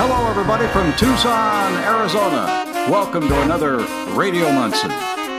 Hello, everybody from Tucson, Arizona. Welcome to another Radio Munson.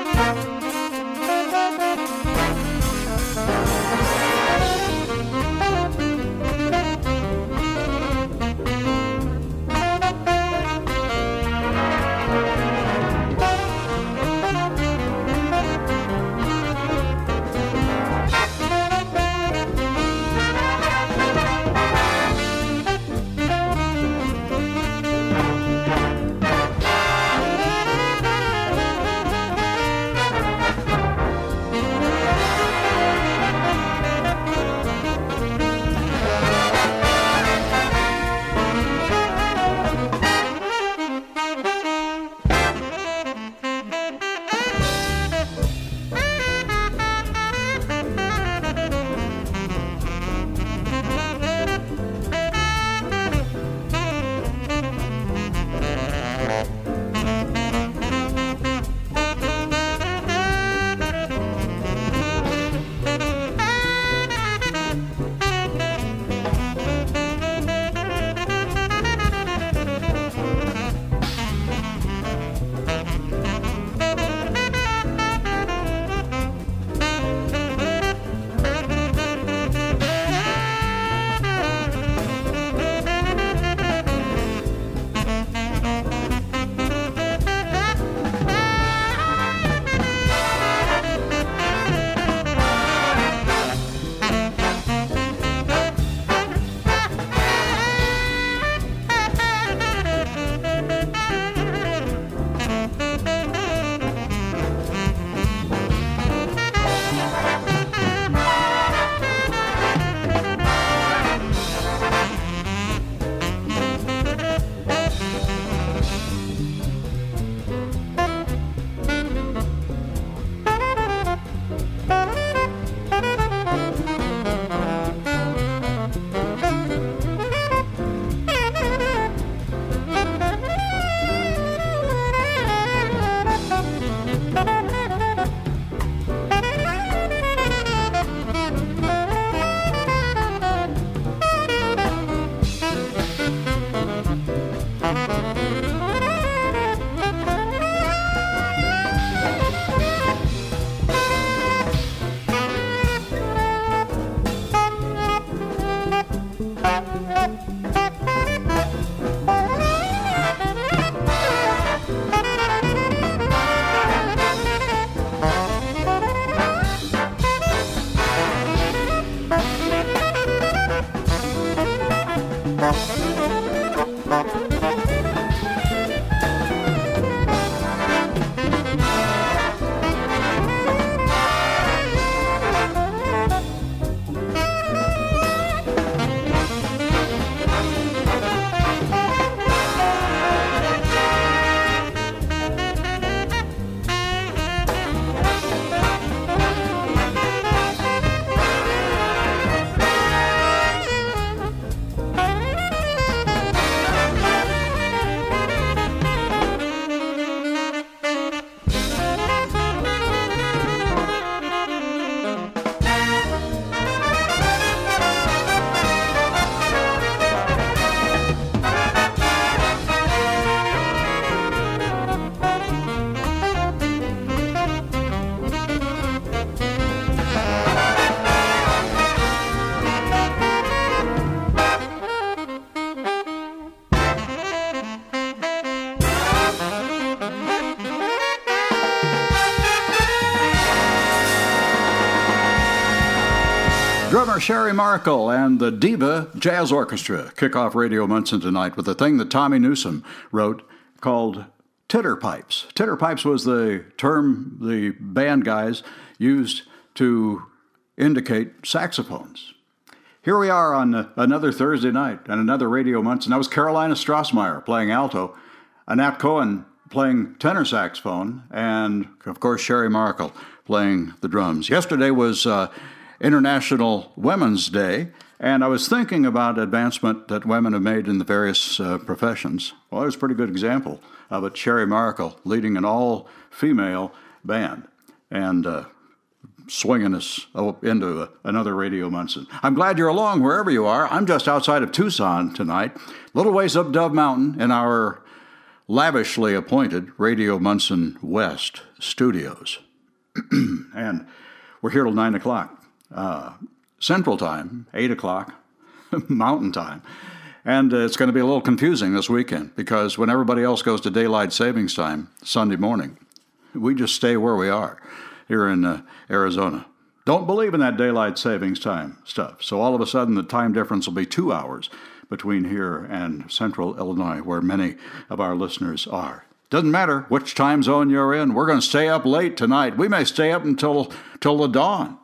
Drummer Sherry Markle and the Diva Jazz Orchestra kick off Radio Munson tonight with a thing that Tommy Newsom wrote called titter pipes. Titter pipes was the term the band guys used to indicate saxophones. Here we are on another Thursday night and another Radio Munson. That was Carolina Strassmeyer playing alto, Nat Cohen playing tenor saxophone, and, of course, Sherry Markle playing the drums. Yesterday was International Women's Day, and I was thinking about advancement that women have made in the various professions. Well, there's a pretty good example of it. Sherry Markle leading an all-female band, and swinging us into another Radio Munson. I'm glad you're along wherever you are. I'm just outside of Tucson tonight, little ways up Dove Mountain in our lavishly appointed Radio Munson West studios. And we're here till 9 o'clock Central Time, 8 o'clock Mountain Time. And it's going to be a little confusing this weekend because when everybody else goes to daylight savings time Sunday morning, we just stay where we are here in Arizona. Don't believe in that daylight savings time stuff. So all of a sudden the time difference will be 2 hours between here and central Illinois, where many of our listeners are. Doesn't matter which time zone you're in. We're going to stay up late tonight. We may stay up until the dawn.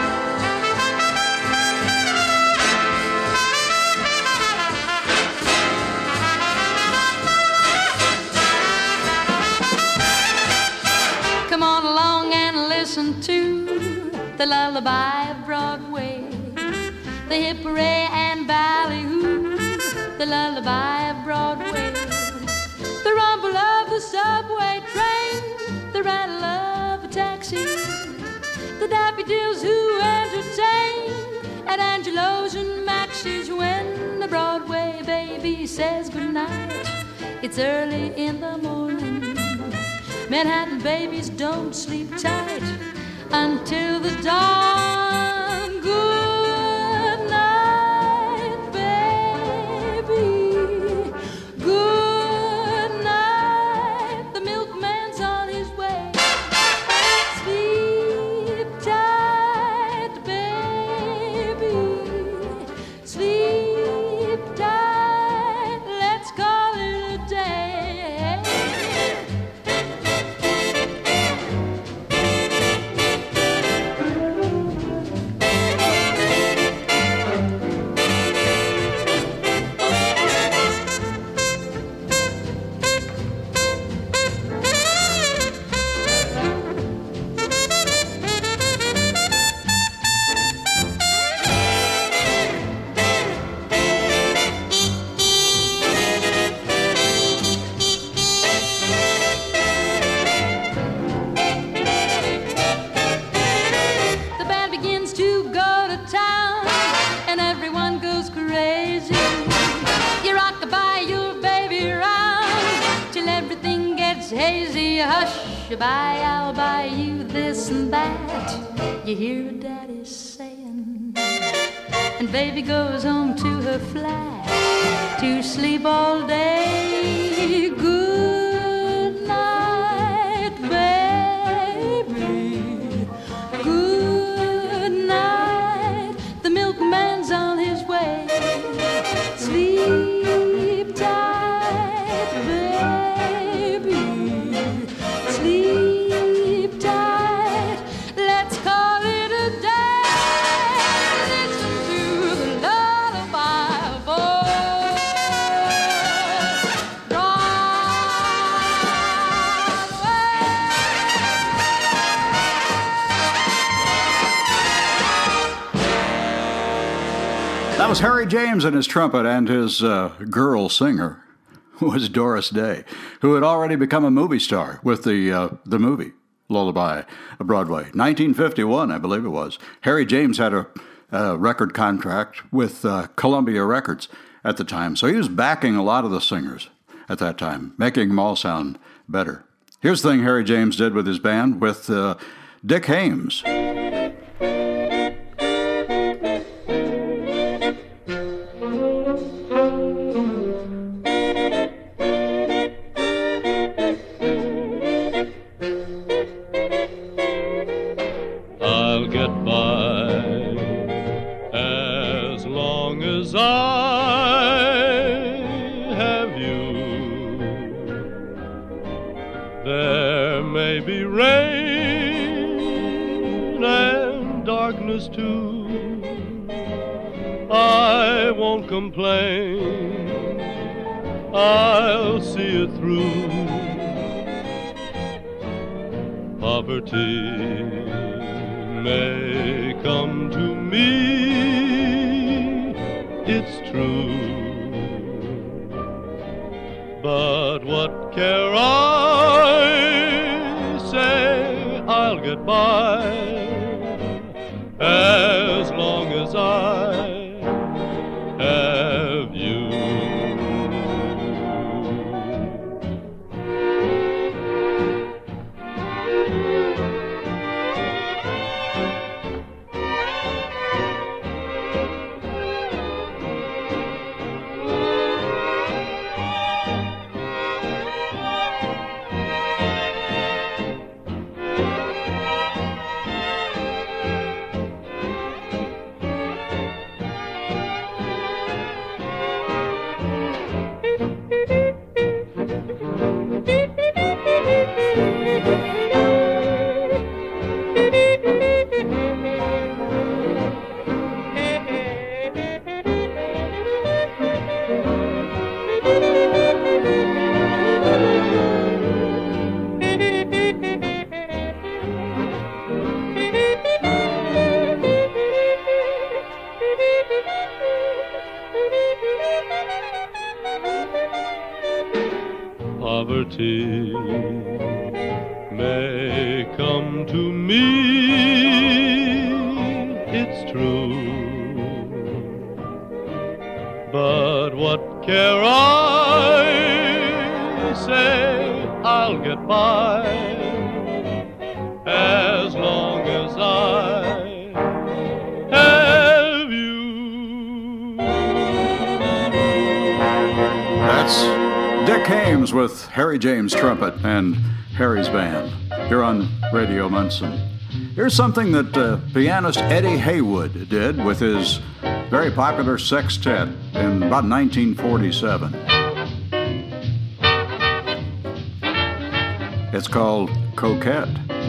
The lullaby of Broadway, the hip hooray and ballyhoo, the lullaby of Broadway, the rumble of the subway train, the rattle of a taxi, the daffodils who entertain at Angelo's and Maxie's when the Broadway baby says goodnight. It's early in the morning. Manhattan babies don't sleep tight until the dawn. Good night, baby. Good night. The milkman's on his way. Sleep tight, baby. Sleep tight. Let's call it a day. Goodbye, I'll buy you this and that, you hear what daddy's saying. And baby goes home to her flat to sleep all day. Good night, baby. Good night. The milkman's on his way. Sleep tight, baby. Sleep tight, let's call it a day. Listen to the lullaby of old That was Harry James and his trumpet, and his girl singer was Doris Day, who had already become a movie star with the movie Lullaby of Broadway. 1951, I believe it was. Harry James had a record contract with Columbia Records at the time, so he was backing a lot of the singers at that time, making them all sound better. Here's the thing Harry James did with his band with Dick Haymes. Complain, I'll see it through. Poverty may come to me, it's true, but what care I? Say I'll get by long as I have you. Poverty may come to me, it's true, but what care I? Say I'll get by as long as I have you. That's Dick Haymes with Harry James trumpet and Harry's band. You're on Radio Munson. Here's something that pianist Eddie Haywood did with his very popular sextet in about 1947. It's called Coquette.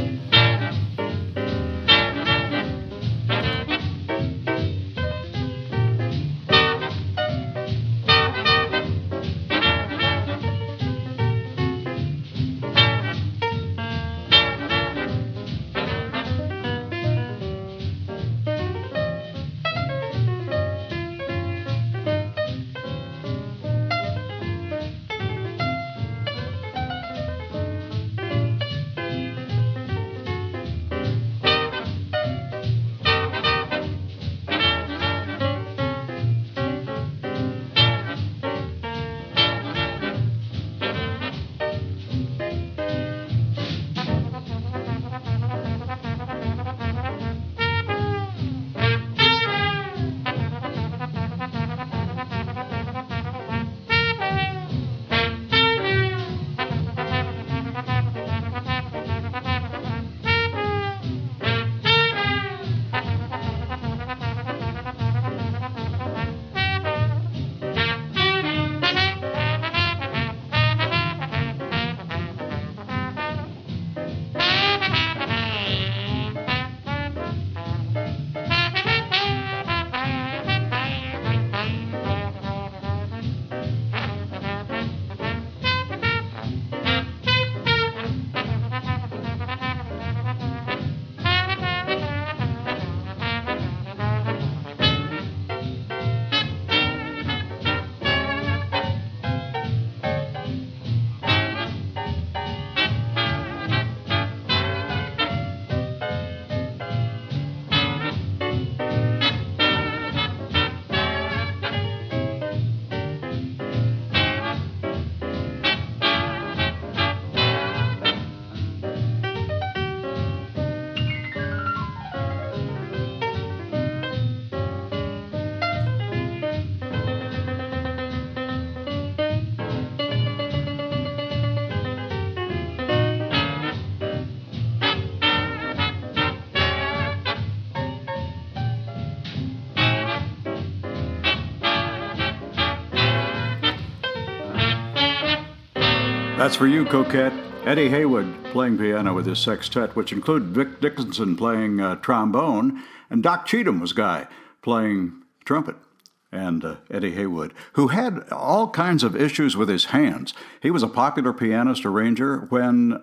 That's for you, Coquette. Eddie Haywood playing piano with his sextet, which included Vic Dickinson playing trombone, and Doc Cheatham was guy playing trumpet. And Eddie Haywood, who had all kinds of issues with his hands. He was a popular pianist arranger when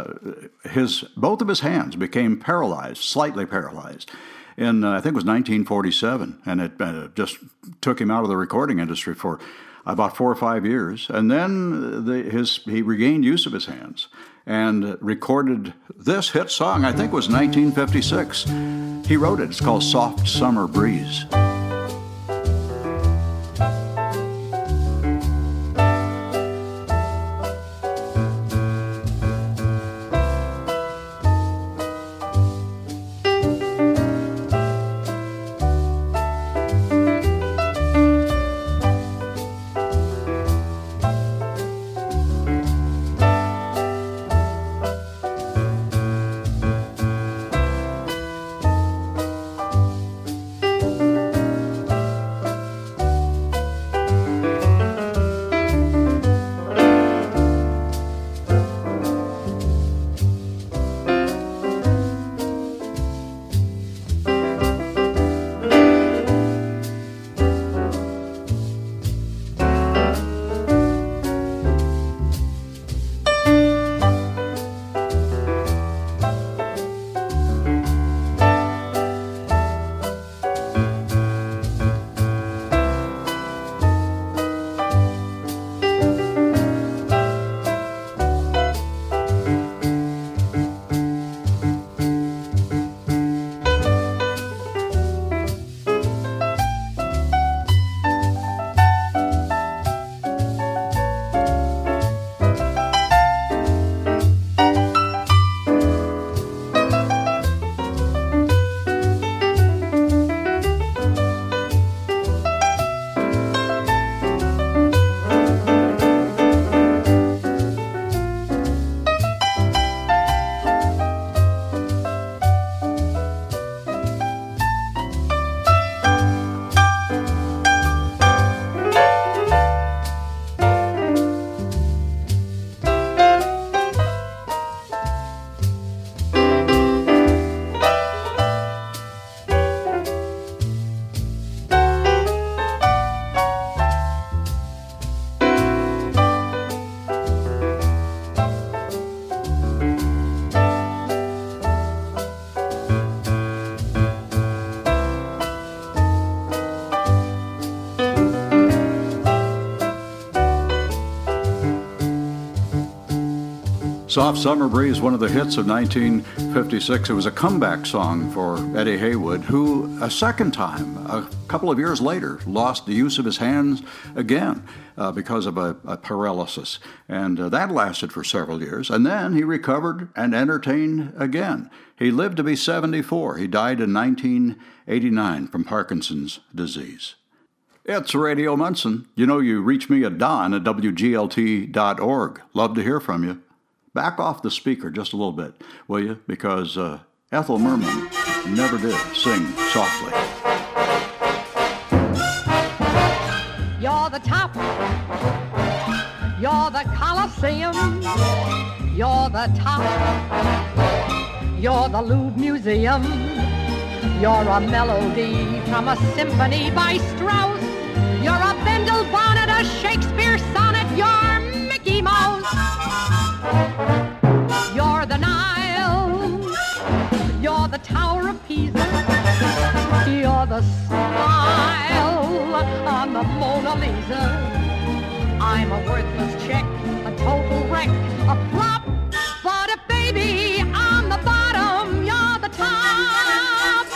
both of his hands became paralyzed, slightly paralyzed, in I think it was 1947, and it just took him out of the recording industry for about 4 or 5 years. And then he regained use of his hands and recorded this hit song, I think it was 1956. He wrote it. It's called Soft Summer Breeze. Soft Summer Breeze, one of the hits of 1956. It was a comeback song for Eddie Haywood, who a second time, a couple of years later, lost the use of his hands again because of a paralysis. And that lasted for several years. And then he recovered and entertained again. He lived to be 74. He died in 1989 from Parkinson's disease. It's Radio Munson. You know, you reach me at Don at WGLT.org. Love to hear from you. Back off the speaker just a little bit, will you? Because Ethel Merman never did sing softly. You're the top. You're the Coliseum. You're the top. You're the Louvre Museum. You're a melody from a symphony by Strauss. You're a Bendel bonnet, a Shakespeare sonnet. You're Mickey Mouse. You're the Nile. You're the Tower of Pisa. You're the smile on the Mona Lisa. I'm a worthless check, a total wreck, a flop. But if baby, I'm the bottom, you're the top.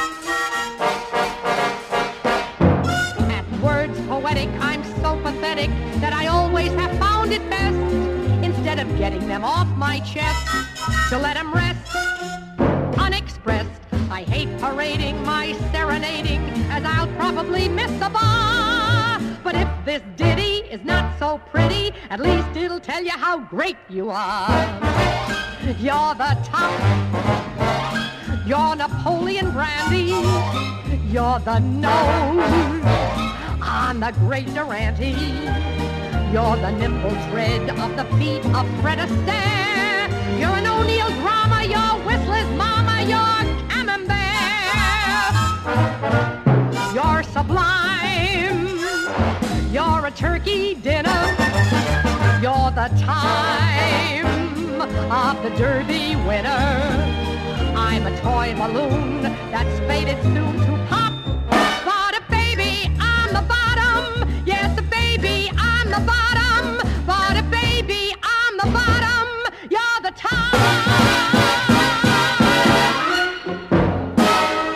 At words poetic, I'm so pathetic that I always have found it best, instead of getting them off my chest, to let them rest unexpressed. I hate parading my serenading, as I'll probably miss the bar. But if this ditty is not so pretty, at least it'll tell you how great you are. You're the top. You're Napoleon Brandy. You're the nose on the great Durante. You're the nimble tread of the feet of Fred Astaire. You're an O'Neill drama. You're Whistler's mama. You're Camembert. You're sublime. You're a turkey dinner. You're the time of the Derby winner. I'm a toy balloon that's fated soon to pop. But baby, I'm the bottom. Yes, baby, I'm the bottom. But baby, I'm the bottom. You're the top.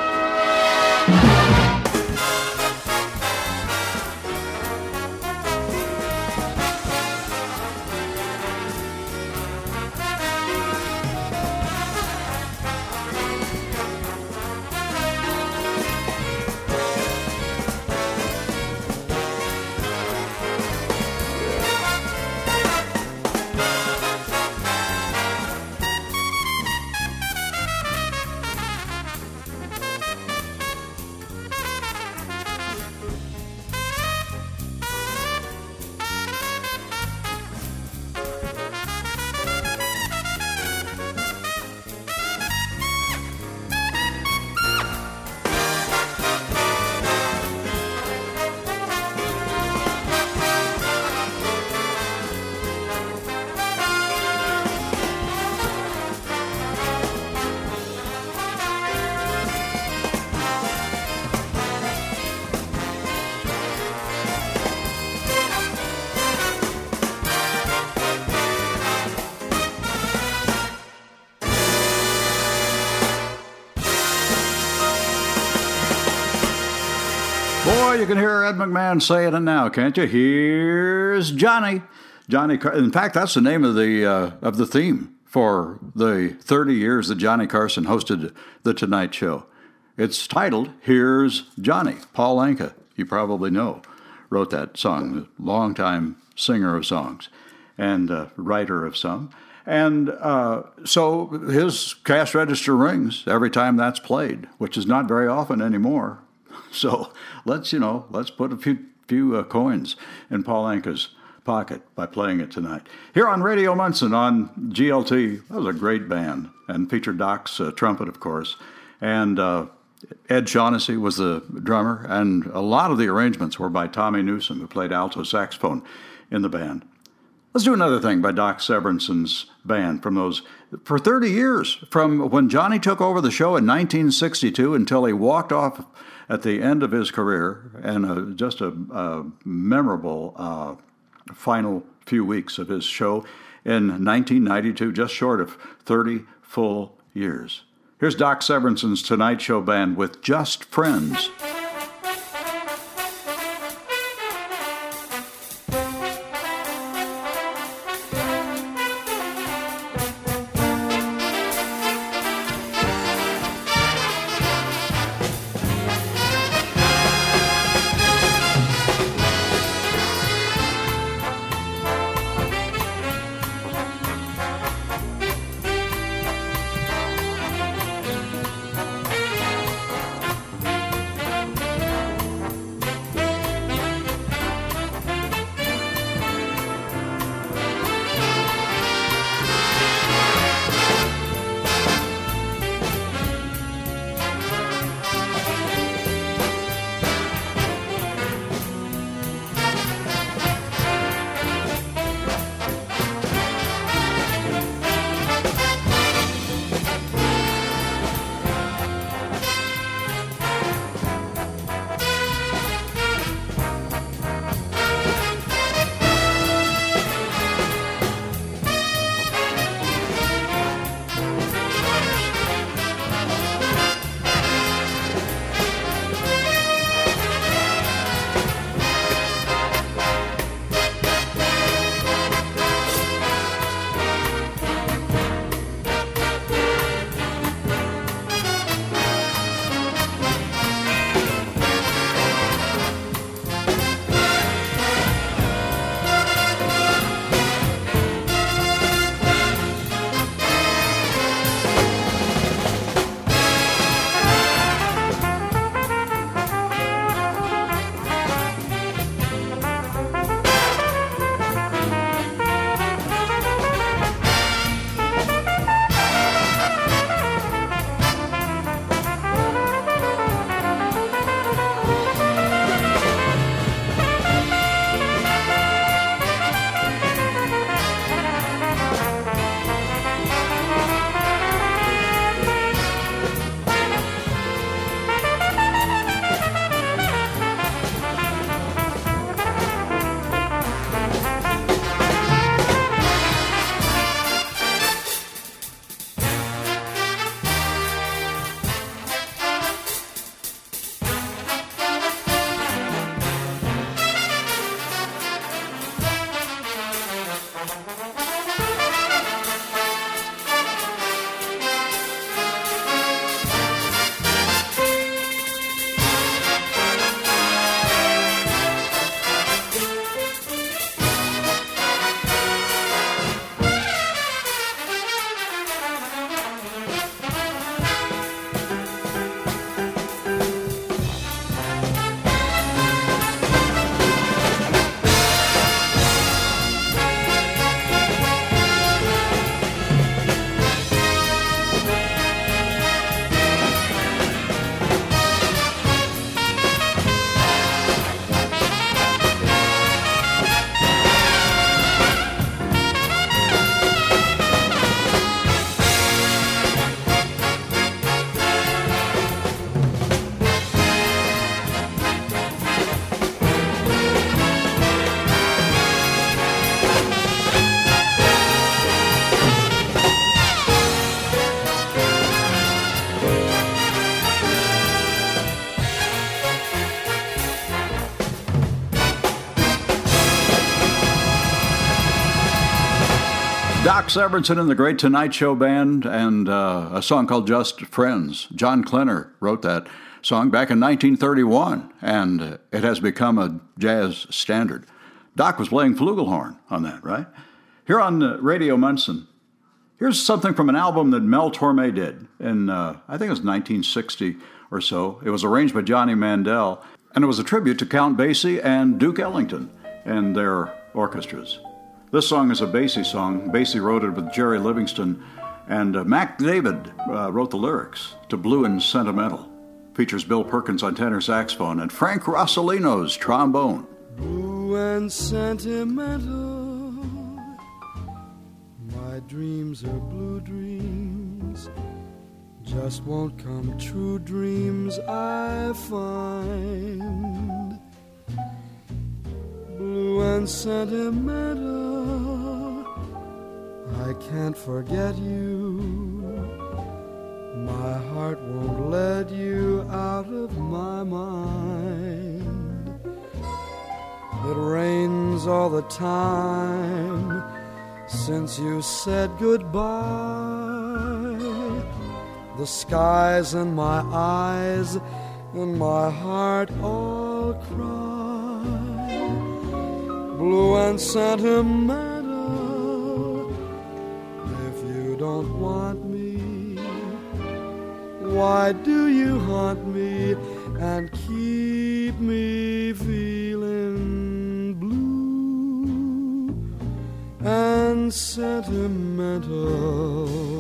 you can hear Ed McMahon saying it now, can't you? Here's Johnny. In fact, that's the name of the theme for the 30 years that Johnny Carson hosted The Tonight Show. It's titled, Here's Johnny. Paul Anka, you probably know, wrote that song, a longtime singer of songs and writer of some. And so his cash register rings every time that's played, which is not very often anymore. So let's put a few coins in Paul Anka's pocket by playing it tonight. Here on Radio Munson on GLT, that was a great band and featured Doc's trumpet, of course. And Ed Shaughnessy was the drummer, and a lot of the arrangements were by Tommy Newsom, who played alto saxophone in the band. Let's do another thing by Doc Severinson's band for 30 years, from when Johnny took over the show in 1962 until he walked off at the end of his career, and just a memorable final few weeks of his show in 1992, just short of 30 full years. Here's Doc Severinson's Tonight Show Band with Just Friends. Doc Severinsen and the Great Tonight Show Band, and a song called Just Friends. John Klenner wrote that song back in 1931, and it has become a jazz standard. Doc was playing flugelhorn on that, right? Here on Radio Munson, here's something from an album that Mel Torme did in, I think it was 1960 or so. It was arranged by Johnny Mandel, and it was a tribute to Count Basie and Duke Ellington and their orchestras. This song is a Basie song. Basie wrote it with Jerry Livingston, and Mac David wrote the lyrics to Blue and Sentimental. Features Bill Perkins on tenor saxophone and Frank Rossellino's trombone. Blue and sentimental, my dreams are blue dreams, just won't come true dreams I find. Blue and sentimental, I can't forget you, my heart won't let you out of my mind. It rains all the time since you said goodbye. The skies in my eyes and my heart all cry. Blue and sentimental, if you don't want me, why do you haunt me and keep me feeling blue and sentimental?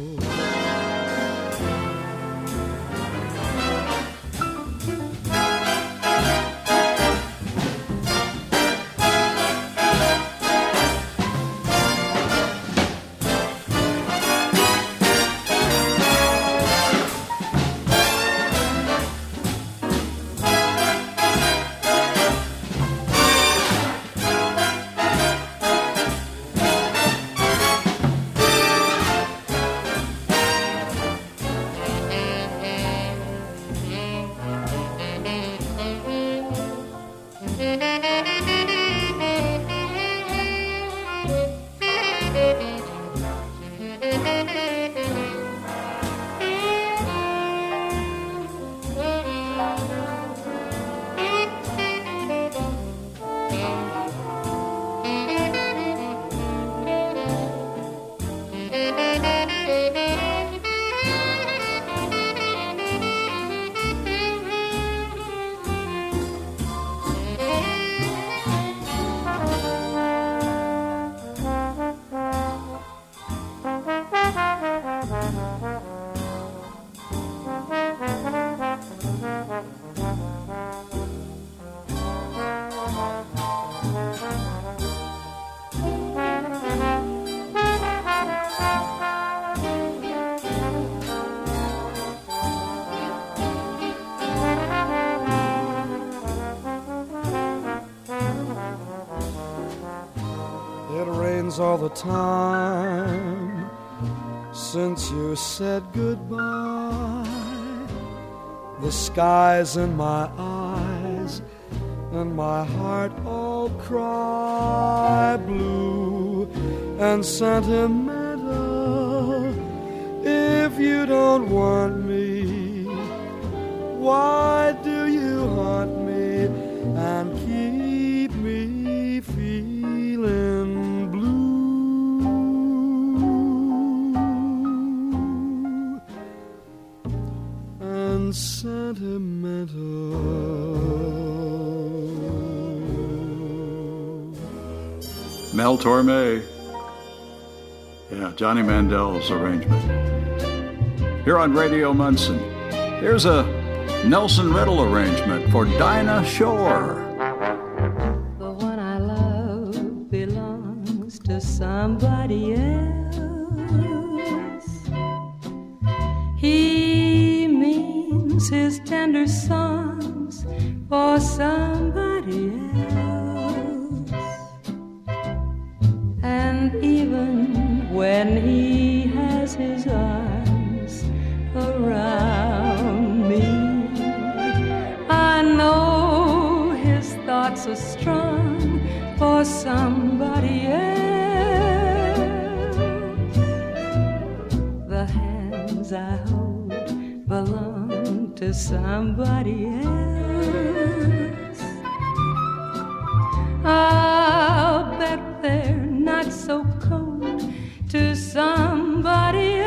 All the time since you said goodbye. The skies in my eyes and my heart all cry. Blue and sentimental, if you don't want me, why do you haunt me and keep me feeling sentimental? Mel Torme. Yeah, Johnny Mandel's arrangement. Here on Radio Munson, here's a Nelson Riddle arrangement for Dinah Shore. The one I love belongs to somebody else. He means his tender songs for somebody else. And even when he has his arms around me, I know his thoughts are strong for somebody else. to somebody else. I'll bet they're not so cold to somebody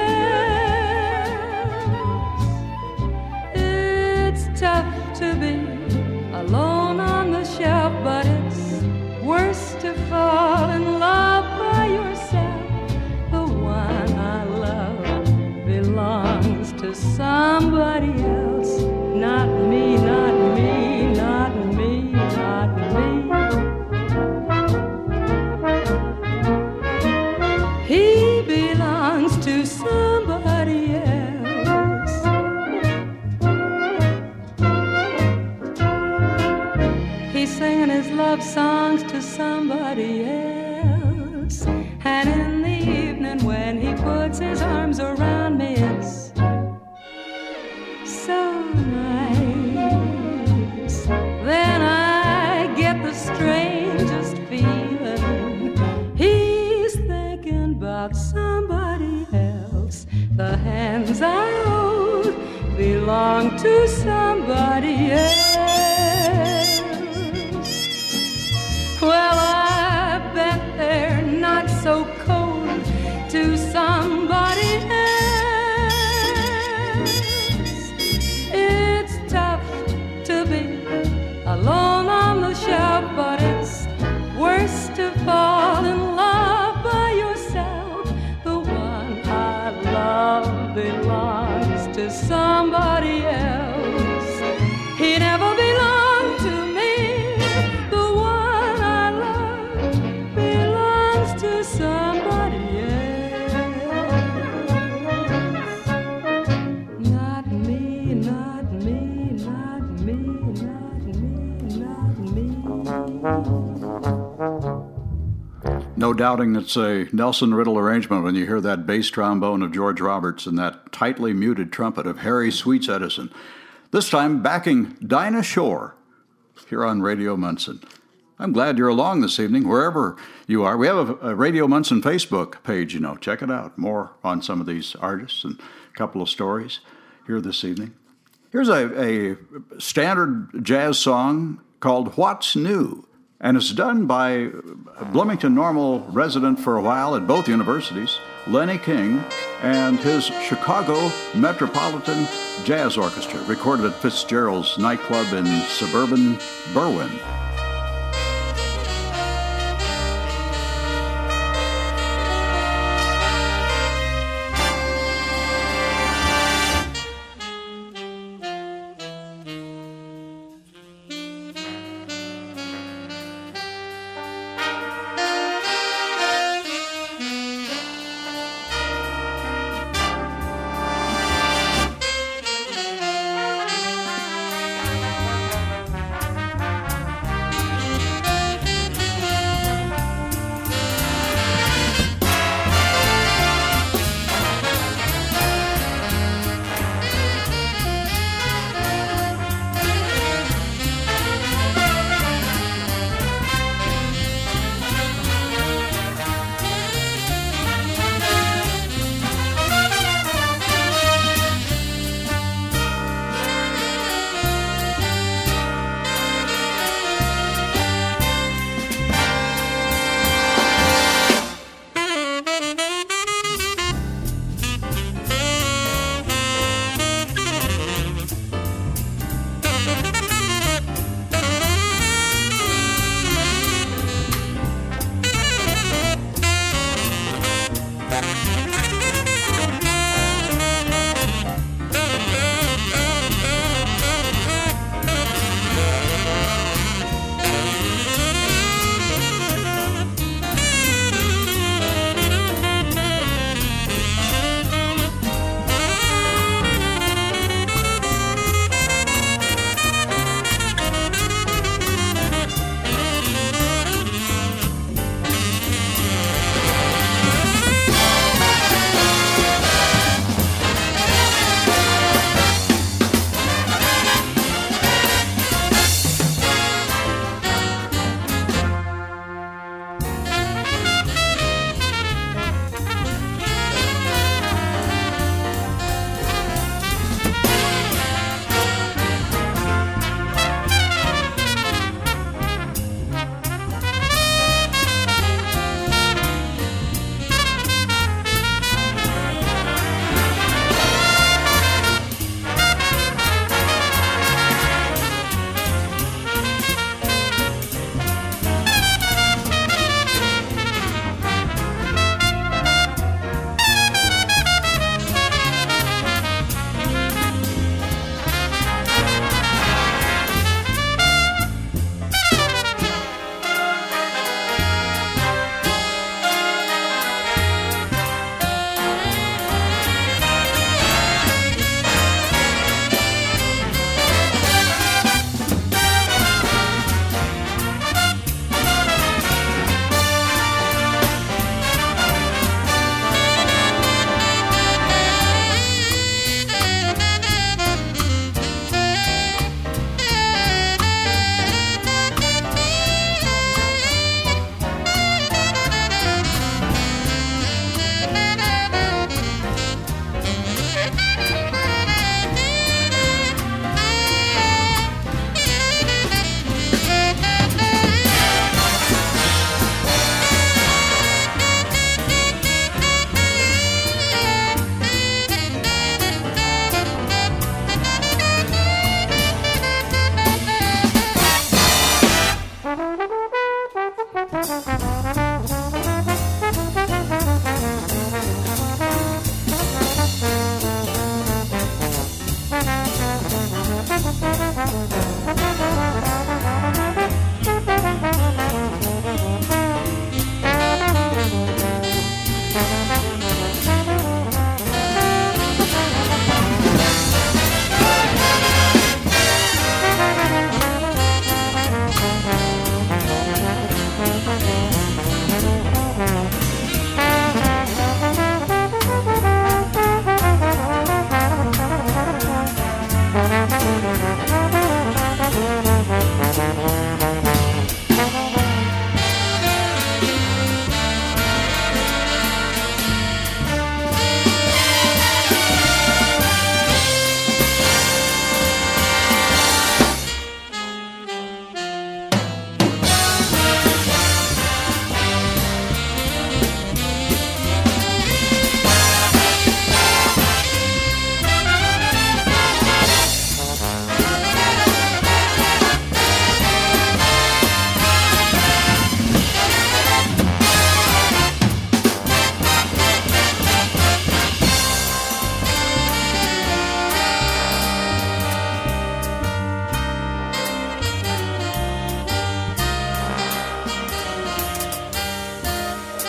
else. It's tough to be alone on the shelf, but it's worse to fall in love by yourself. The one I love belongs to somebody else. Not me, not me, not me, not me. He belongs to somebody else. He's singing his love songs to somebody else. And in the evening when he puts his arms around me, it's so nice. Then I get the strangest feeling. He's thinking about somebody else. The hands I hold belong to somebody else. Well, I bet they're not so cold to somebody else. It's tough to be alone on the shelf, but it's worse to fall in love by yourself. The one I love belongs to somebody else. He never belonged to me. The one I love belongs to somebody else. Not me, not me, not me, not me, not me. No doubting it's a Nelson Riddle arrangement when you hear that bass trombone of George Roberts and that tightly muted trumpet of Harry Sweets Edison. This time backing Dinah Shore here on Radio Munson. I'm glad you're along this evening, wherever you are. We have a Radio Munson Facebook page, check it out. More on some of these artists and a couple of stories here this evening. Here's a standard jazz song called What's New? And it's done by Bloomington Normal resident for a while at both universities, Lenny King, and his Chicago Metropolitan Jazz Orchestra, recorded at Fitzgerald's nightclub in suburban Berwyn.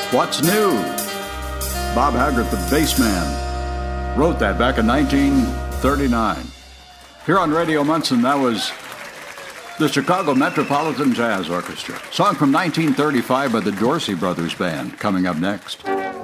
What's New? Bob Haggart, the bass man, wrote that back in 1939. Here on Radio Munson, that was the Chicago Metropolitan Jazz Orchestra. Song from 1935 by the Dorsey Brothers Band, coming up next.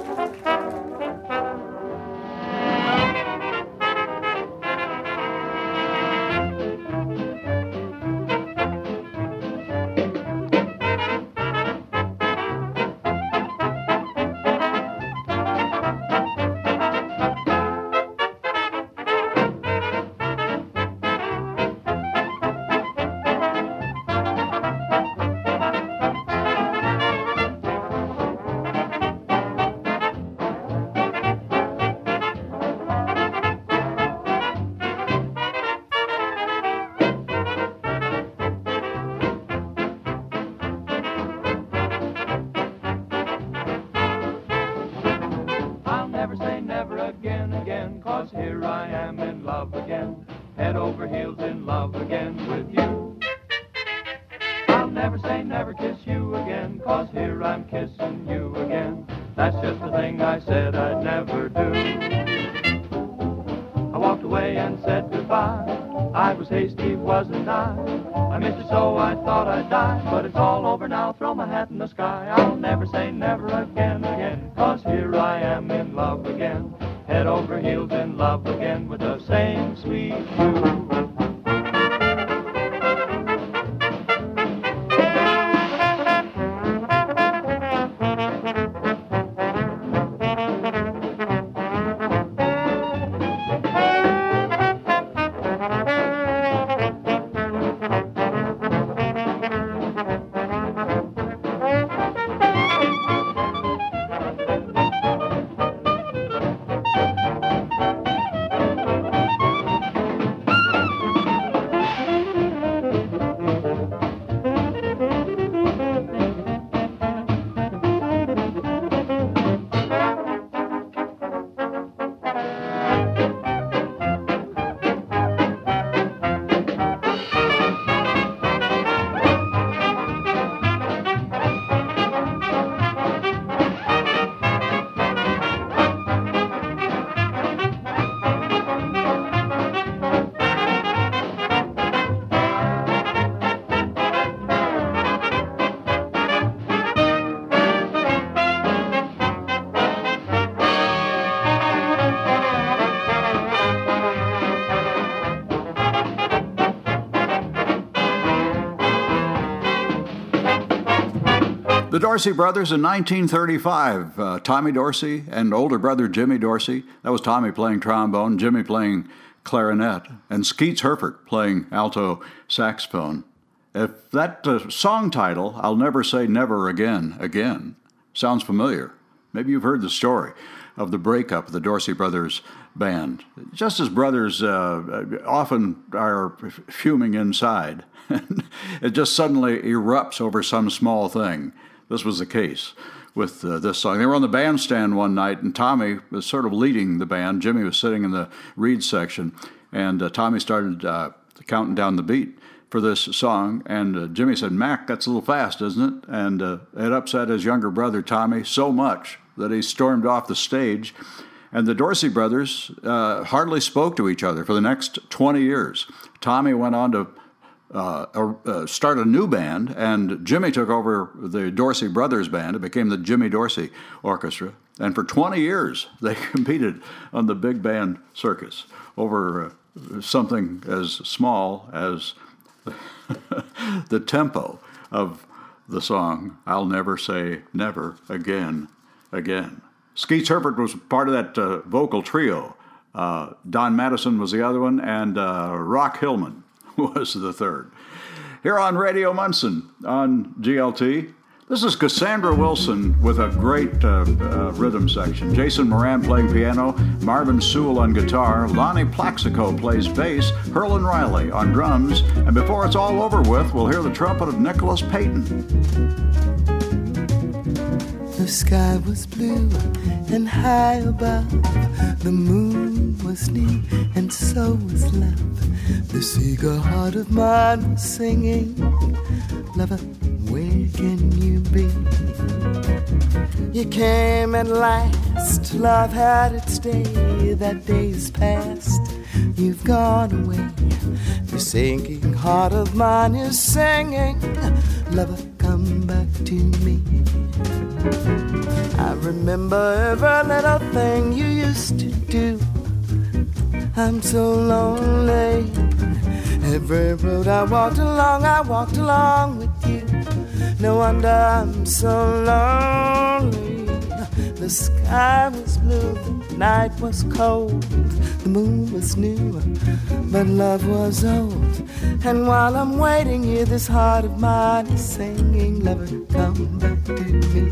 The Dorsey Brothers in 1935, Tommy Dorsey and older brother Jimmy Dorsey. That was Tommy playing trombone, Jimmy playing clarinet, and Skeets Herford playing alto saxophone. If that song title, I'll Never Say Never Again, sounds familiar. Maybe you've heard the story of the breakup of the Dorsey Brothers band. Just as brothers often are fuming inside, it just suddenly erupts over some small thing. This was the case with this song. They were on the bandstand one night, and Tommy was sort of leading the band. Jimmy was sitting in the reed section, and Tommy started counting down the beat for this song, and Jimmy said, "Mac, that's a little fast, isn't it?" And it upset his younger brother, Tommy, so much that he stormed off the stage, and the Dorsey Brothers hardly spoke to each other for the next 20 years. Tommy went on to start a new band, and Jimmy took over the Dorsey Brothers Band. It became the Jimmy Dorsey Orchestra, and for 20 years they competed on the big band circus over something as small as the tempo of the song, I'll Never Say Never Again. Skeets Herford was part of that vocal trio. Don Madison was the other one, and Rock Hillman was the third. Here on Radio Munson on GLT, this is Cassandra Wilson with a great rhythm section. Jason Moran playing piano, Marvin Sewell on guitar, Lonnie Plaxico plays bass, Herlin Riley on drums, and before it's all over with, we'll hear the trumpet of Nicholas Payton. The sky was blue and high above. The moon was new and so was love. This eager heart of mine was singing, lover, where can you be? You came at last, love had its day, that day is past, you've gone away. The sinking heart of mine is singing, lover, come back to me. I remember every little thing you used to do. I'm so lonely. Every road I walked along with you. No wonder I'm so lonely. The sky was blue, the night was cold, the moon was new, but love was old. And while I'm waiting here, this heart of mine is singing, lover, come back to me.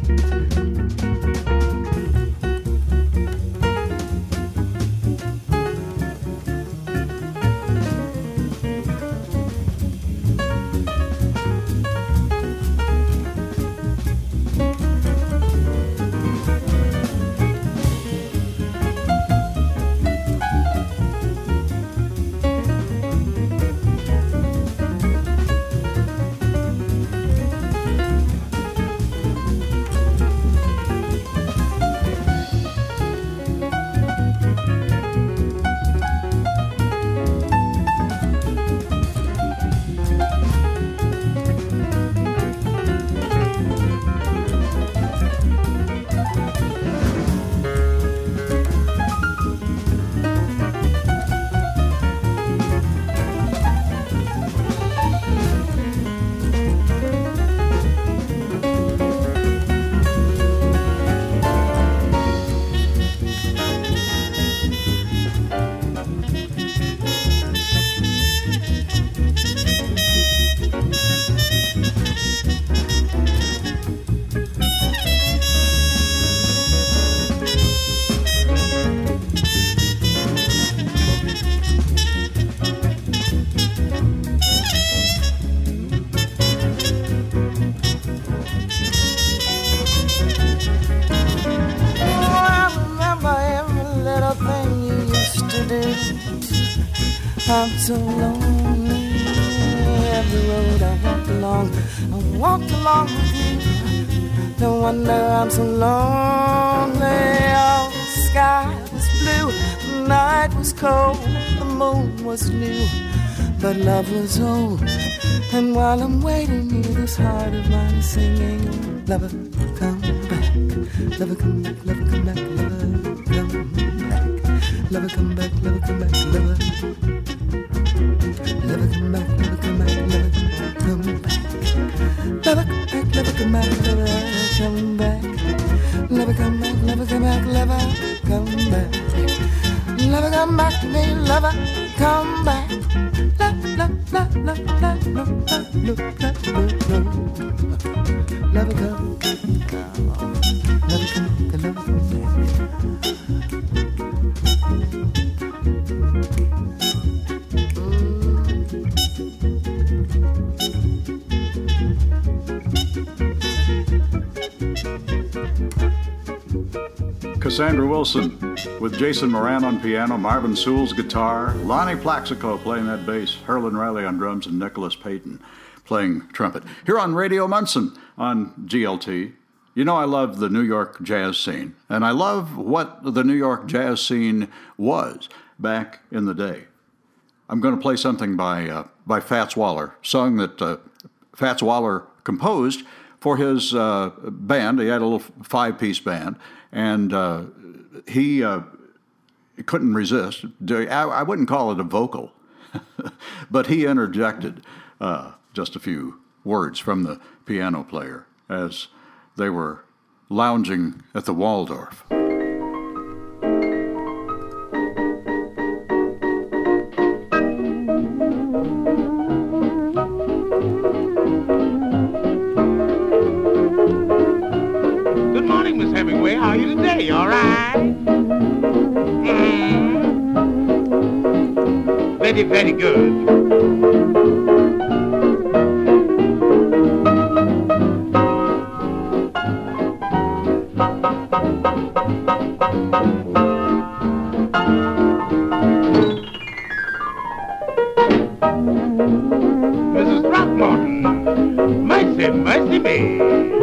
I'm so lonely. Every road I walked along with you. No wonder I'm so lonely. Oh, the sky was blue, the night was cold, the moon was new, but love was old. And while I'm waiting here, this heart of mine is singing, lover, come back, lover, come back, lover, come back, lover, come back, lover, come back, lover, come back, lover. Lover come back, lover come back, lover come back. Lover come back, lover come back, lover come back. Lover come back, lover come back, lover come back. Lover come back to me, lover come back. Lover come back, lover come back. Cassandra Wilson with Jason Moran on piano, Marvin Sewell's guitar, Lonnie Plaxico playing that bass, Herlin Riley on drums, and Nicholas Payton playing trumpet. Here on Radio Munson on GLT. You know I love the New York jazz scene, and I love what the New York jazz scene was back in the day. I'm going to play something by Fats Waller, song that Fats Waller composed for his band. He had a little 5-piece band, and he couldn't resist. I wouldn't call it a vocal, but he interjected just a few words from the piano player as they were lounging at the Waldorf. Good morning, Miss Hemingway. How are you today? All right? Very, very good. Mrs. Throckmorton, mercy, mercy baby.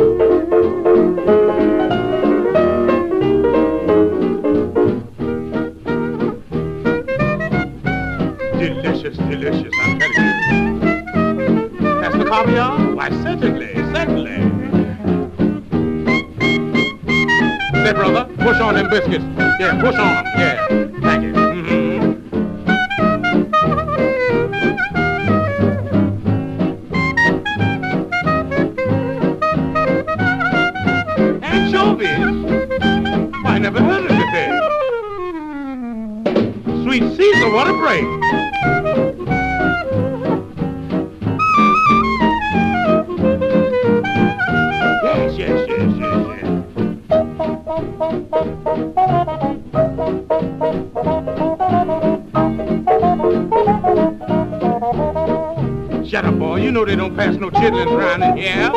Delicious, delicious, I'm telling you. That's the caviar? Why, certainly, certainly. Say, brother, push on them biscuits. Yeah, push on them. Yeah, thank you. Anchovies? I never heard of it before. Sweet Caesar, what a break. Yes, yes, yes, yes, yes. Shut up, boy. You know they don't pass no chitlins around in here.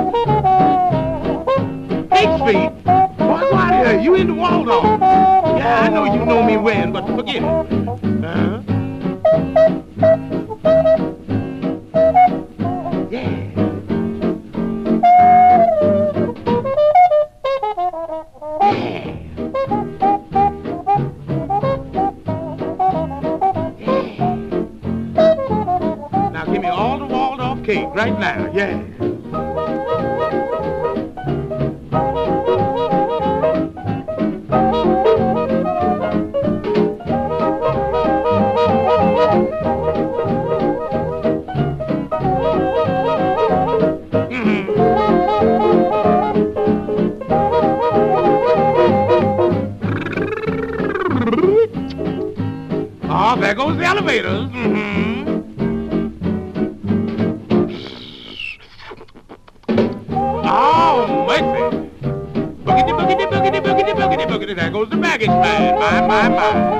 Pig's feet? Boy, go out here. You in the Waldorf. Yeah, I know you know me when, but forget it. Yeah. Now give me all the Waldorf cake right now, yeah. Oh, there goes the elevators. Oh, mercy. Boogity, boogity, boogity, boogity, boogity, boogity. There goes the baggage man. My.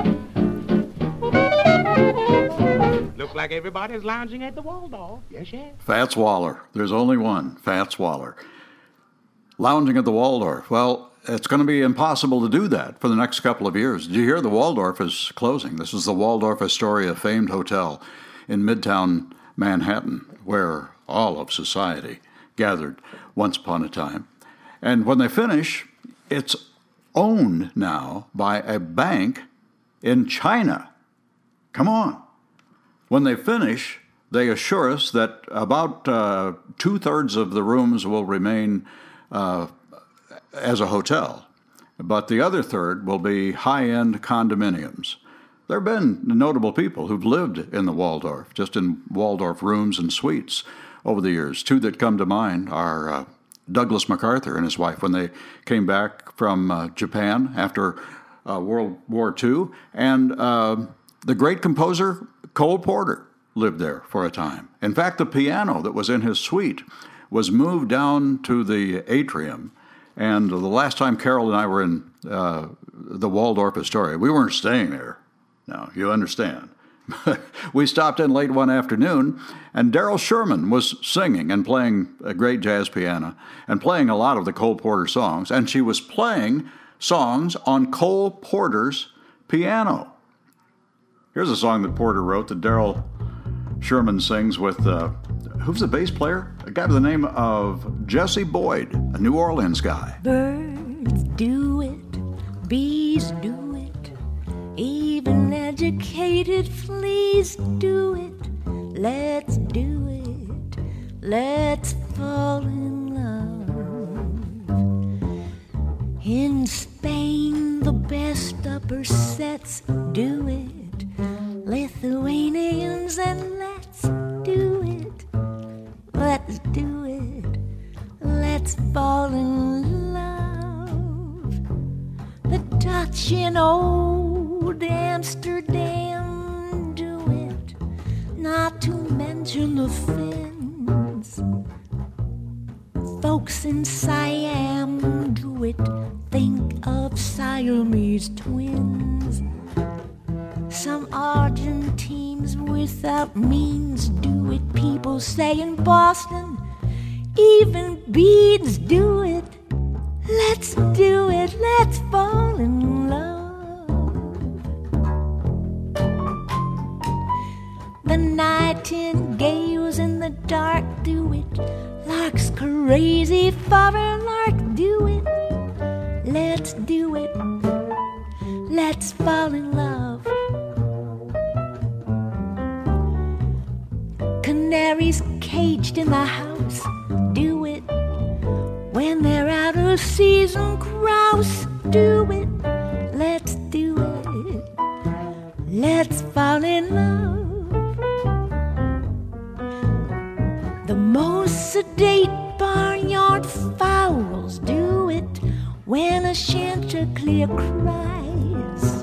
Looks like everybody's lounging at the Waldorf. Yes, yes. Fats Waller. There's only one, Fats Waller. Lounging at the Waldorf. Well, it's going to be impossible to do that for the next couple of years. Did you hear the Waldorf is closing? This is the Waldorf Astoria famed hotel in Midtown Manhattan, where all of society gathered once upon a time. And when they finish, it's owned now by a bank in China. Come on. When they finish, they assure us that about 2/3 of the rooms will remain as a hotel, but the other third will be high-end condominiums. There have been notable people who've lived in the Waldorf, just in Waldorf rooms and suites over the years. Two that come to mind are Douglas MacArthur and his wife when they came back from Japan after World War II, and the great composer Cole Porter lived there for a time. In fact, the piano that was in his suite was moved down to the atrium. And the last time Carol and I were in the Waldorf Astoria, we weren't staying there. Now, you understand. We stopped in late one afternoon, and Daryl Sherman was singing and playing a great jazz piano and playing a lot of the Cole Porter songs. And she was playing songs on Cole Porter's piano. Here's a song that Porter wrote that Daryl Sherman sings with... who's the bass player? A guy by the name of Jesse Boyd, a New Orleans guy. Birds do it, bees do it, even educated fleas do it. Let's do it, let's fall in love. In Spain, the best upper sets do it. Lithuanians, and let's do it. Let's do it. Let's fall in love. The Dutch in old Amsterdam do it. Not to mention the Finns. Folks in Siam do it. Think of Siamese twins. Some Argentines without means do it. People say in Boston, even beads do it. Let's do it, let's fall in love. The nightingales in the the dark, do it. Lark's crazy for a lark, do it. Let's do it. Let's fall in love. Canaries caged in the house, do it. When they're out of season, grouse, do it. Let's do it. Let's fall in love. The most sedate barnyard fowls, do it. When a chanticleer cries,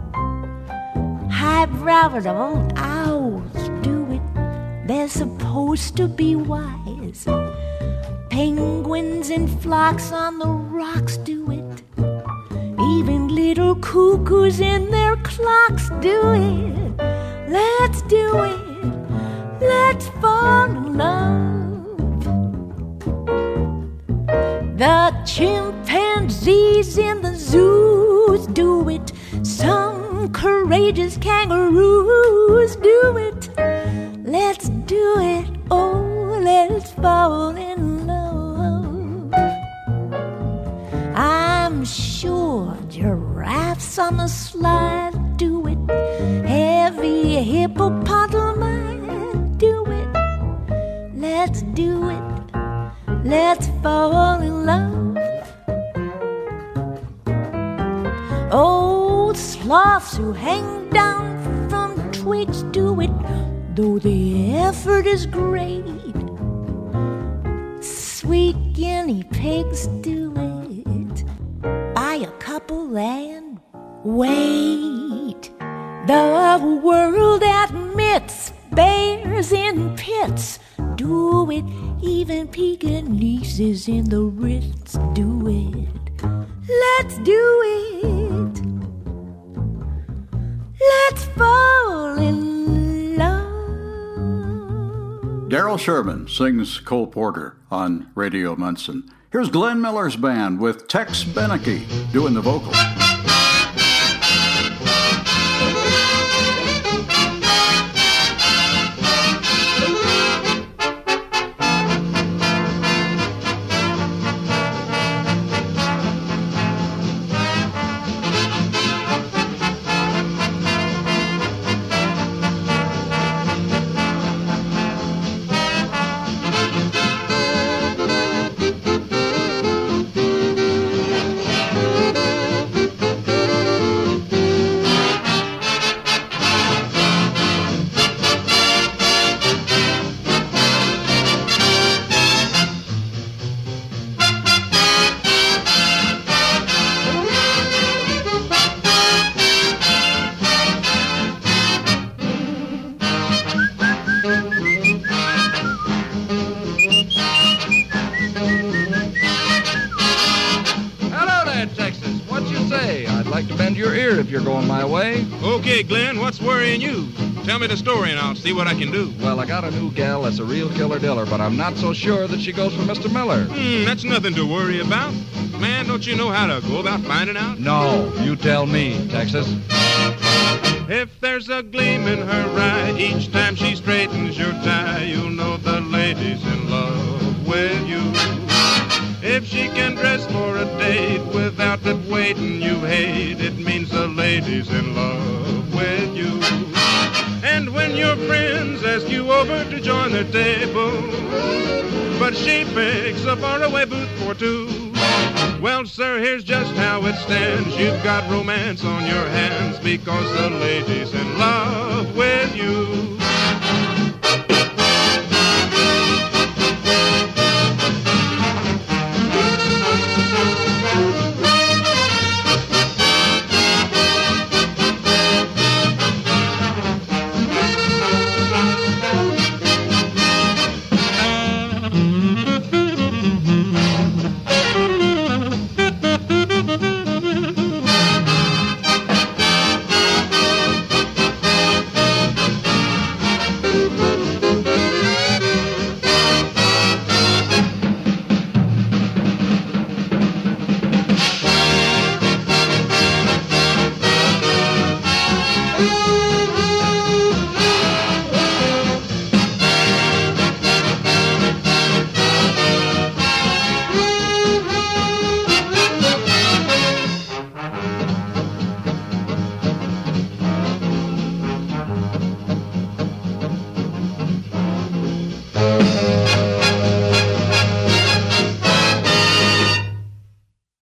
high-browed old owls, do it. They're supposed to be wise. Penguins in flocks on the rocks, do it. Even little cuckoos in their clocks, do it. Let's do it. Let's fall in love. The chimpanzees in the zoos, do it. Some courageous kangaroos, do it. Let's do it. Oh, let's fall in love. I'm sure giraffes on the slide, do it. Heavy hippopotami, do it. Let's do it. Let's fall in love. Old sloths who hang down from twigs, do it. Though the effort is great, sweet guinea pigs, do it. Buy a couple and wait. The world admits bears in pits, do it. Even Pekingeses in the Ritz, do it. Let's do it. Let's fall in love. Darrell Sherman sings Cole Porter on Radio Munson. Here's Glenn Miller's band with Tex Beneke doing the vocals. Okay, Glenn, what's worrying you? Tell me the story and I'll see what I can do. Well, I got a new gal that's a real killer diller, but I'm not so sure that she goes for Mr. Miller. That's nothing to worry about. Man, don't you know how to go about finding out? No, you tell me, Texas. If there's a gleam in her eye each time she straightens your tie, you'll know the lady's in love with you. If she can dress for a date without that waiting you hate, it means the lady's in love with you. And when your friends ask you over to join their table, but she picks a faraway booth for two, well, sir, here's just how it stands. You've got romance on your hands because the lady's in love with you.